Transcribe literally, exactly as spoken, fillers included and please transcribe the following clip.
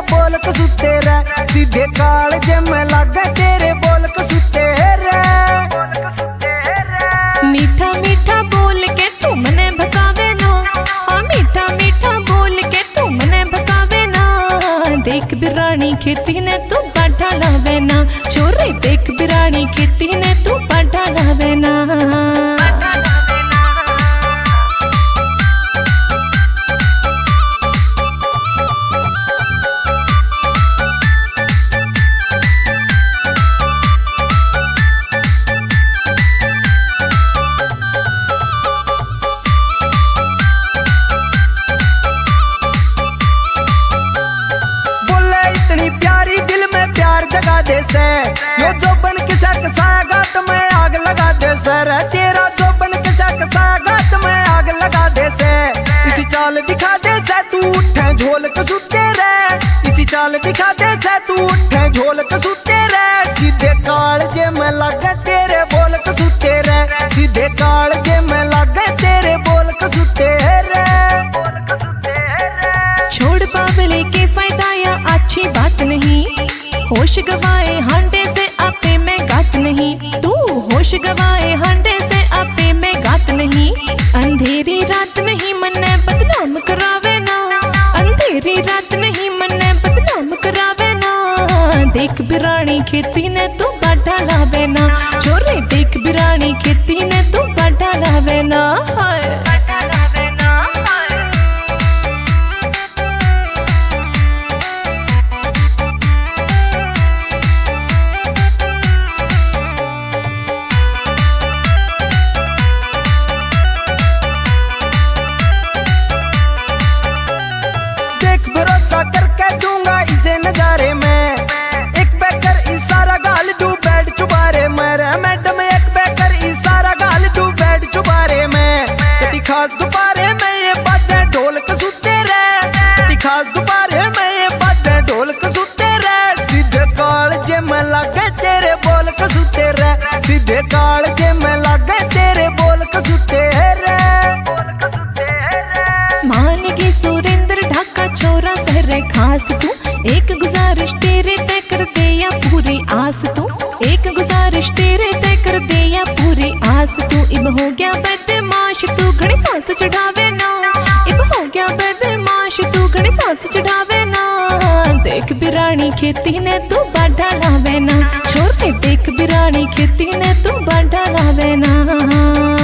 बोल कसुते रे, सीधे कालजे में लागे तेरे बोल कसुते रे। मीठा मीठा बोल के तू मने भकावे ना, हाँ मीठा मीठा बोल के तू मने भकावे ना। देख बिरानी खेती ने तू बाढ़ा लावे ना, छोरे देख बिरानी खेती ने तू बाढ़ा लावे ना। से यो जोबन किसा कसा गात में आग लगा दे सर, तेरा जोबन किसा कसा गात में आग लगा दे से। इसी चाल दिखा दे से तू उठे झोल कसुते रे, इसी चाल दिखा दे से तू उठे झोल कसुते रे। सीधे कालजे में लागे तेरे बोल कसुते रे, सीधे कालजे में लागे तेरे बोल कसुते रे। छोड़ बाबले के फायदा या अच्छी बात नहीं, होश गवाए हांडे से आपे में गात नहीं। तू होश गवाए हांडे से आपे में गात नहीं। अंधेरी रात में ही मन्ने बदनाम करावे ना, अंधेरी रात में ही मन्ने बदनाम करावे ना। देख बिरानी खेती ने तू बाढ़ा लावे ना, छोरे देख बिरानी खेती ने तू बाढ़ा लावे ना। भरोसा करके दूंगा इसे नजारे में, एक बैकर इशारा गाल दू बैठ चुबारे मेरे मैडम, एक बैकर इशारा गाल दू बैठ चुबारे में। कभी खास दोबारे में ये बातें ढोल कसुते रे, कभी खास दोबारे में ये बातें ढोल कसुते रे। सीधे कालजे में लागे तेरे बोल कसुते रे, सीधे कालजे में लागे तेरे बोल कसुते रे। मान के सुरेंद्र ढाका छोरा सहरे खास तू, एक गुजारिश तेरे तय कर दे या पूरी आस तू, एक गुजारिश तेरे तय कर दे या पूरी आस तू। इब हो गया बदमाश तू घड़ी सांस चढ़ावे ना, इब हो गया बदमाश तू घड़ी सांस चढ़ावे ना। देख बिरानी खेती ने तू बाढ़ा लावे ना, छोरे देख बिरानी खेती ने तू बाढ़ा लावे ना।